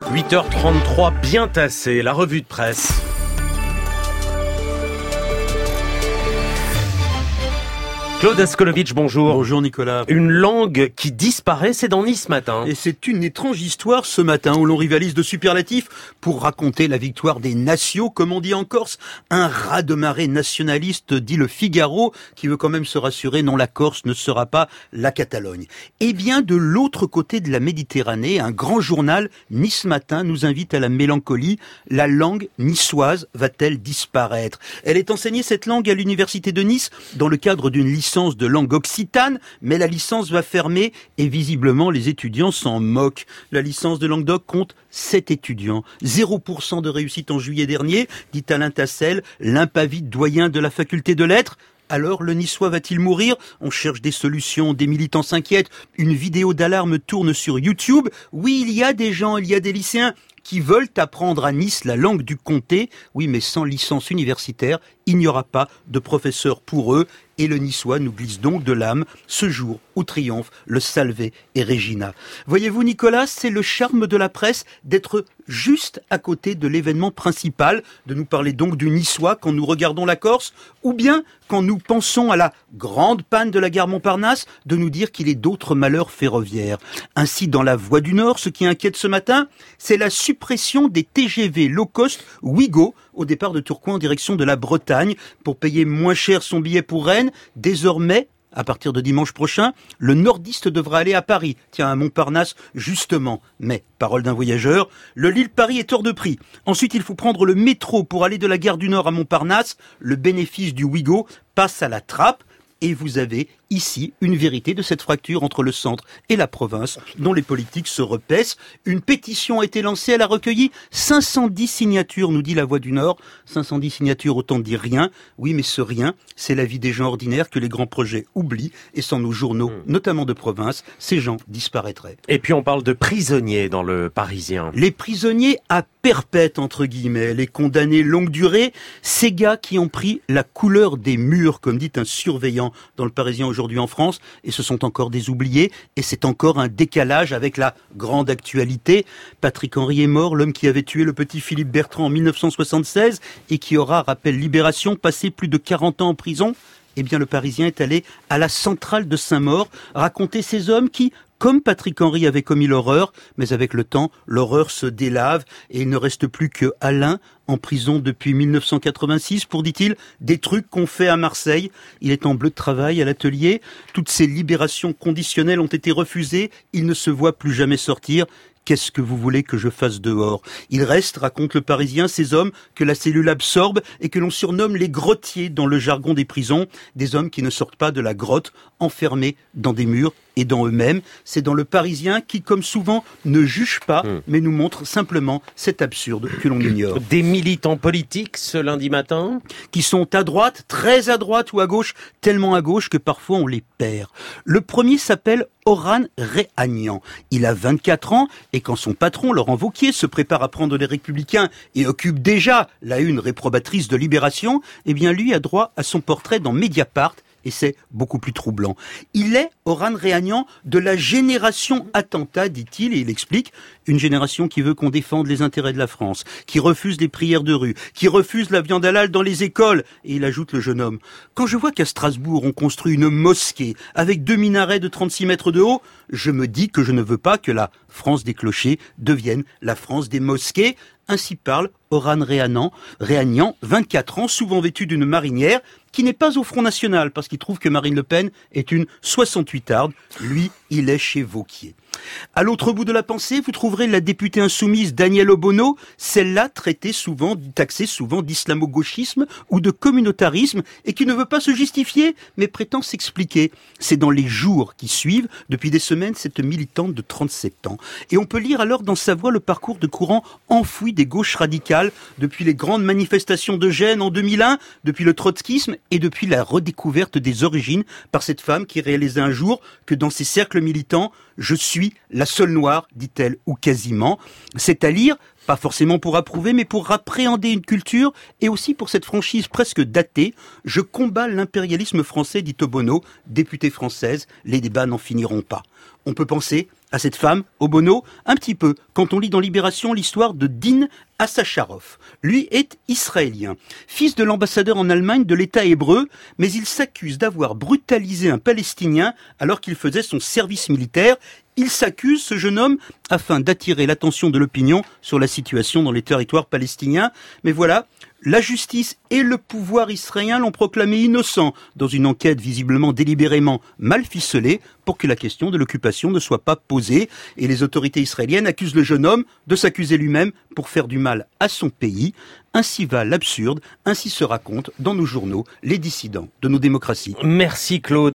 8h33, bien tassé, la revue de presse. Claude Askolovitch, bonjour. Bonjour Nicolas. Une langue qui disparaît, c'est dans Nice ce matin. Et c'est une étrange histoire ce matin où l'on rivalise de superlatifs pour raconter la victoire des nations, comme on dit en Corse. Un raz-de-marée nationaliste, dit le Figaro, qui veut quand même se rassurer, non, la Corse ne sera pas la Catalogne. Eh bien, de l'autre côté de la Méditerranée, un grand journal, Nice Matin, nous invite à la mélancolie. La langue niçoise va-t-elle disparaître? Elle est enseignée, cette langue, à l'université de Nice, dans le cadre d'une licence de langue occitane, mais la licence va fermer et visiblement les étudiants s'en moquent. La licence de Languedoc compte 7 étudiants. 0% de réussite en juillet dernier, dit Alain Tassel, l'impavide doyen de la faculté de lettres. Alors, le niçois va-t-il mourir? On cherche des solutions, des militants s'inquiètent. Une vidéo d'alarme tourne sur YouTube. Oui, il y a des gens, il y a des lycéens qui veulent apprendre à Nice la langue du comté. Oui, mais sans licence universitaire, il n'y aura pas de professeur pour eux. Et le niçois nous glisse donc de l'âme ce jour où triomphent le Salvé et Regina. Voyez-vous, Nicolas, c'est le charme de la presse d'être juste à côté de l'événement principal, de nous parler donc du niçois quand nous regardons la Corse, ou bien quand nous pensons à la grande panne de la gare Montparnasse, de nous dire qu'il est d'autres malheurs ferroviaires. Ainsi, dans la Voie du Nord, ce qui inquiète ce matin, c'est la suppression des TGV low cost Ouigo au départ de Tourcoing en direction de la Bretagne pour payer moins cher son billet pour Rennes. Désormais, à partir de dimanche prochain, le nordiste devra aller à Paris. Tiens, à Montparnasse, justement. Mais, parole d'un voyageur, le Lille-Paris est hors de prix. Ensuite, il faut prendre le métro pour aller de la gare du Nord à Montparnasse. Le bénéfice du Ouigo passe à la trappe. Et vous avez ici une vérité de cette fracture entre le centre et la province dont les politiques se repaissent. Une pétition a été lancée, elle a recueilli 510 signatures, nous dit la Voix du Nord. 510 signatures, autant dire rien. Oui, mais ce rien, c'est la vie des gens ordinaires que les grands projets oublient. Et sans nos journaux, notamment de province, ces gens disparaîtraient. Et puis on parle de prisonniers dans le Parisien. Les prisonniers à perpète, entre guillemets, les condamnés longue durée, ces gars qui ont pris la couleur des murs, comme dit un surveillant dans le Parisien aujourd'hui en France, et ce sont encore des oubliés, et c'est encore un décalage avec la grande actualité. Patrick Henry est mort, l'homme qui avait tué le petit Philippe Bertrand en 1976, et qui aura, rappel Libération, passé plus de 40 ans en prison. Eh bien, le Parisien est allé à la centrale de Saint-Maur raconter ces hommes qui, comme Patrick Henry avait commis l'horreur, mais avec le temps, l'horreur se délave et il ne reste plus que Alain en prison depuis 1986 pour, dit-il, des trucs qu'on fait à Marseille. Il est en bleu de travail à l'atelier. Toutes ces libérations conditionnelles ont été refusées. Il ne se voit plus jamais sortir. Qu'est-ce que vous voulez que je fasse dehors? Il reste, raconte le Parisien, ces hommes que la cellule absorbe et que l'on surnomme les grottiers dans le jargon des prisons, des hommes qui ne sortent pas de la grotte, enfermés dans des murs et dans eux-mêmes. C'est dans le Parisien qui, comme souvent, ne juge pas, mais nous montre simplement cet absurde que l'on ignore. Des militants politiques ce lundi matin? Qui sont à droite, très à droite ou à gauche, tellement à gauche que parfois on les perd. Le premier s'appelle Oran Réhagnan. Il a 24 ans et quand son patron, Laurent Wauquiez, se prépare à prendre les Républicains et occupe déjà la une réprobatrice de Libération, eh bien lui a droit à son portrait dans Mediapart. Et c'est beaucoup plus troublant. Il est, Oran Réhagnan, de la génération attentat, dit-il, et il explique, une génération qui veut qu'on défende les intérêts de la France, qui refuse les prières de rue, qui refuse la viande halal dans les écoles. Et il ajoute, le jeune homme, quand je vois qu'à Strasbourg, on construit une mosquée avec 2 minarets de 36 mètres de haut, je me dis que je ne veux pas que la France des clochers devienne la France des mosquées. Ainsi parle Oran Réhagnan, 24 ans, souvent vêtu d'une marinière, qui n'est pas au Front National, parce qu'il trouve que Marine Le Pen est une 68arde. Lui, il est chez Wauquiez. À l'autre bout de la pensée, vous trouverez la députée insoumise Danielle Obono, celle-là taxée souvent d'islamo-gauchisme ou de communautarisme, et qui ne veut pas se justifier, mais prétend s'expliquer. C'est dans les jours qui suivent, depuis des semaines, cette militante de 37 ans. Et on peut lire alors dans sa voix le parcours de courant enfoui des gauches radicales, depuis les grandes manifestations de Gênes en 2001, depuis le trotskisme et depuis la redécouverte des origines par cette femme qui réalisait un jour que dans ses cercles militants, je suis la seule noire, dit-elle, ou quasiment. C'est à lire, pas forcément pour approuver, mais pour appréhender une culture et aussi pour cette franchise presque datée. Je combats l'impérialisme français, dit Obono, députée française, les débats n'en finiront pas. On peut penser À cette femme, Obono, un petit peu, quand on lit dans Libération l'histoire de Din Assacharov. Lui est israélien, fils de l'ambassadeur en Allemagne de l'État hébreu, mais il s'accuse d'avoir brutalisé un Palestinien alors qu'il faisait son service militaire. Il s'accuse, ce jeune homme, afin d'attirer l'attention de l'opinion sur la situation dans les territoires palestiniens. Mais voilà, la justice et le pouvoir israélien l'ont proclamé innocent dans une enquête visiblement délibérément mal ficelée pour que la question de l'occupation ne soit pas posée. Et les autorités israéliennes accusent le jeune homme de s'accuser lui-même pour faire du mal à son pays. Ainsi va l'absurde, ainsi se racontent dans nos journaux les dissidents de nos démocraties. Merci Claude.